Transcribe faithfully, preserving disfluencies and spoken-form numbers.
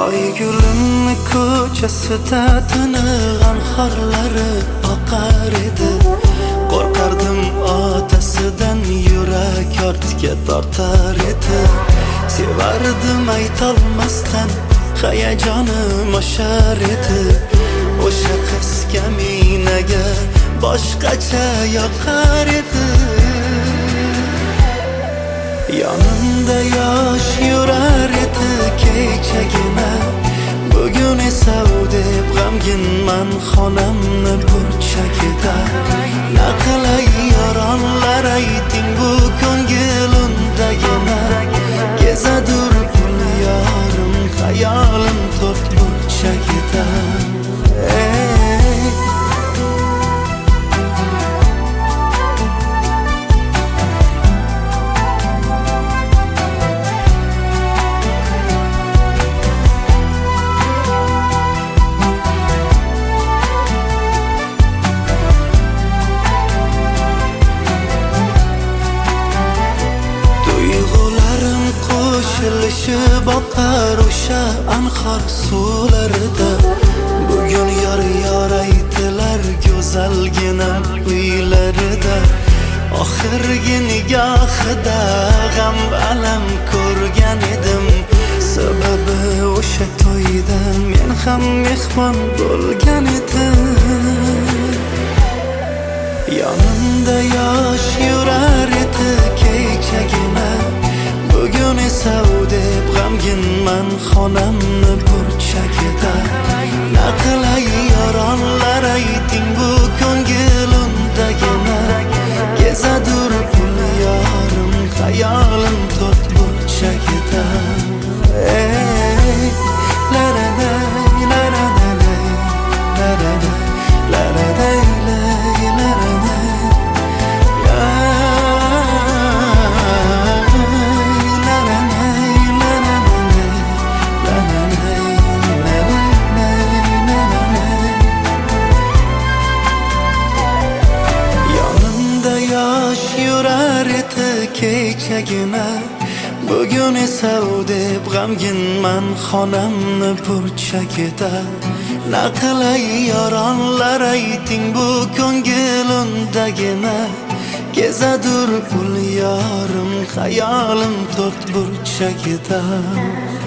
Oygulimni ko'chasida tinigan xorlari oqar edi. Qo'rqardim otasidan, yurak ortga tortar edi. Sevardim aytolmasdan, hayajonim oshar edi. O'sha qiz kaminaga boshqacha yoqar edi. Yonimda yosh yurar edi kechagina. Bugun esa u deb g'amginman xonamni burchagida. Naqalay yoronlar ayting bu ko'ngil undagina. Kezadur kun yorim xayolim to'rt burchagida. Qo'shilishib oqar o'sha anhor suvlarida. Bugun yor yor aytilar go'zalgina uylarida. Oxirgi nigohida g'am alam ko'rgan edim. Sababi o'sha to'yda men ham mehmon bo'lgan edim. Yonimda yosh yurar edi kechagina. Bugun esa u deb g'amginman xonamni burchagida. Naqalay yoronlar ayting bu ko'ngil undagina. Kezadur kun yorim xayolim to'rt burchagida. Ey la la la la la la la la la la kechagina. Bugun esa u deb g'amginman xonamni burchagida. Naqalay yoronlar ayting bu ko'ngil undagina. Kezadur ul yorim xayolim to'rt burchagida.